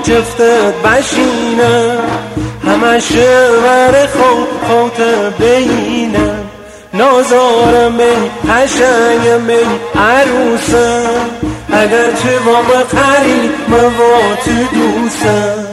جفتت بشینم، همشه بر خاطر بینم. نازارم ای قشنگم ای عروسم، اگر تو با من قری من با تو دوستم.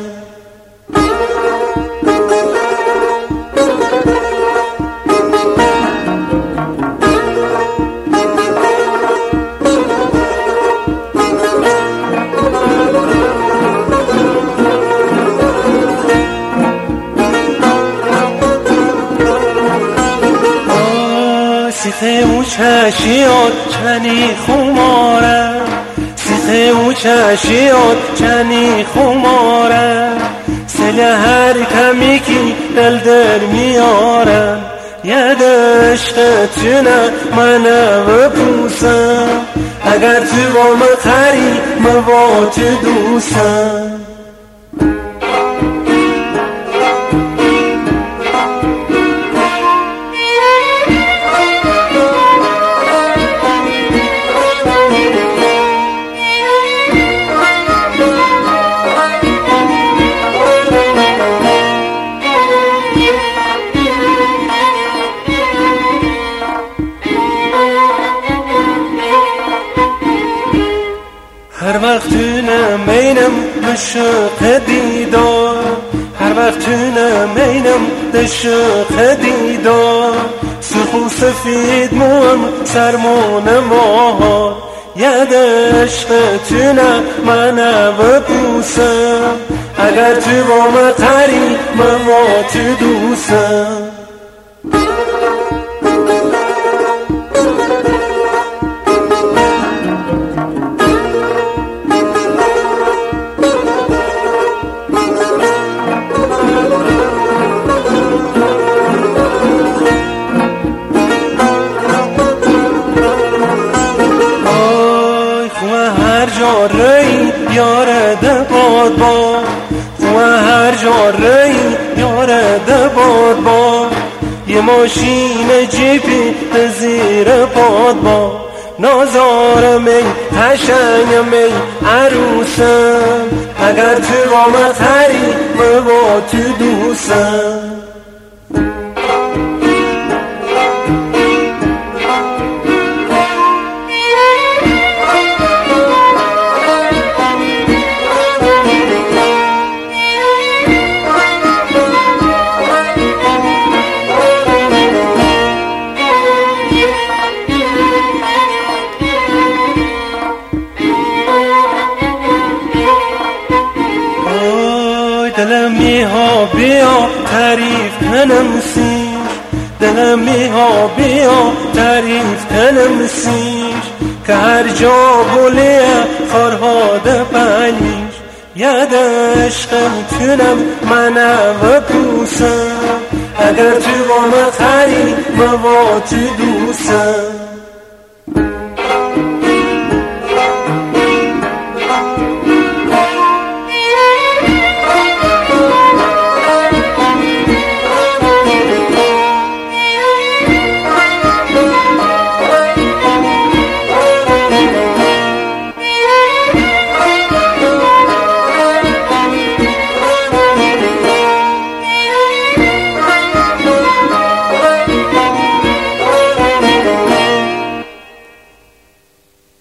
سیخه او چشیات چنی خمارم، سیخه او چشیات چنی خمارم. سل هر کمی که دل میارم، ید عشق تونه من بپوسم. اگر تو با من قری من با تو دوستم. هر وقت نمینم عشق دیدار، هر وقت نمینم عشق دیدار. سرخ و سفید موام سرمون ماها، ید عشق تونه من بپوسم. اگر تو با من قری من با تو دوستم. ری یاره ده باد با، و هر جا ری یاره ده باد با. یه ماشین جیپی به زیر باد با. نازارم ای قشنگم ای عروسم، اگر تو با من قری من با تو دوستم. دلم میها بیا تعریف کنم سیر، دلم میها بیا تعریف کنم سیر. که هر جا گلیه فرهاد پنیر، ید عشقم تونم من بپوسم. اگر تو با من قری من با تو دوستم.